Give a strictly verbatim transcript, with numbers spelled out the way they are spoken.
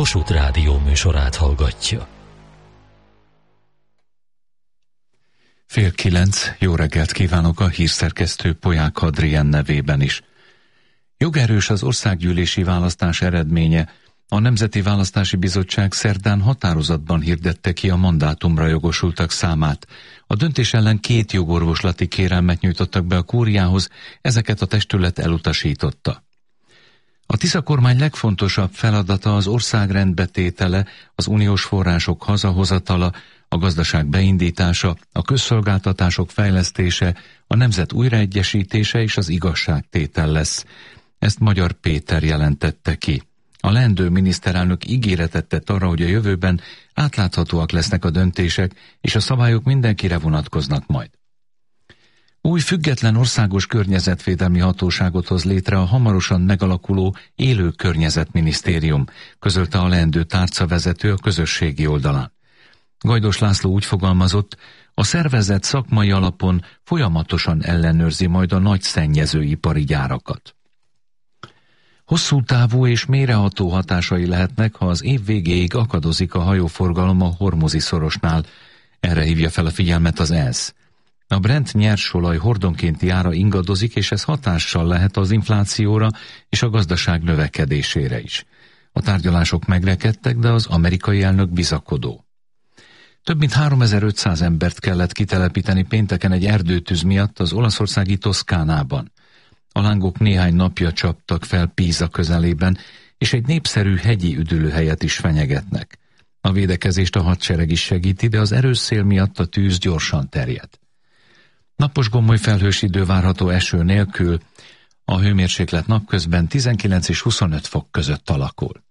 Kossuth Rádió műsorát hallgatja. Fél kilenc, jó reggelt kívánok a hírszerkesztő Polyák Adrien nevében is. Jogerős az országgyűlési választás eredménye. A Nemzeti Választási Bizottság szerdán határozatban hirdette ki a mandátumra jogosultak számát. A döntés ellen két jogorvoslati kérelmet nyújtottak be a kúriához, ezeket a testület elutasította. A Tisza kormány legfontosabb feladata az ország rendbetétele, az uniós források hazahozatala, a gazdaság beindítása, a közszolgáltatások fejlesztése, a nemzet újraegyesítése és az igazságtétel lesz. Ezt Magyar Péter jelentette ki. A leendő miniszterelnök ígéretet tett arra, hogy a jövőben átláthatóak lesznek a döntések, és a szabályok mindenkire vonatkoznak majd. Új független országos környezetvédelmi hatóságot hoz létre a hamarosan megalakuló Élő Környezetminisztérium, közölte a leendő tárcavezető a közösségi oldalán. Gajdos László úgy fogalmazott, a szervezet szakmai alapon folyamatosan ellenőrzi majd a nagy szennyezőipari gyárakat. Hosszú távú és mélyreható hatásai lehetnek, ha az év végéig akadozik a hajóforgalom a Hormuzi szorosnál. Erre hívja fel a figyelmet az é nsz. A Brent nyersolaj hordonkénti ára ingadozik, és ez hatással lehet az inflációra és a gazdaság növekedésére is. A tárgyalások megrekedtek, de az amerikai elnök bizakodó. Több mint háromezer-ötszáz embert kellett kitelepíteni pénteken egy erdőtűz miatt az olaszországi Toszkánában. A lángok néhány napja csaptak fel Pisa közelében, és egy népszerű hegyi üdülőhelyet is fenyegetnek. A védekezést a hadsereg is segíti, de az erős szél miatt a tűz gyorsan terjed. Napos gomoly felhős idő várható eső nélkül, a hőmérséklet napközben tizenkilenc és huszonöt fok között alakul.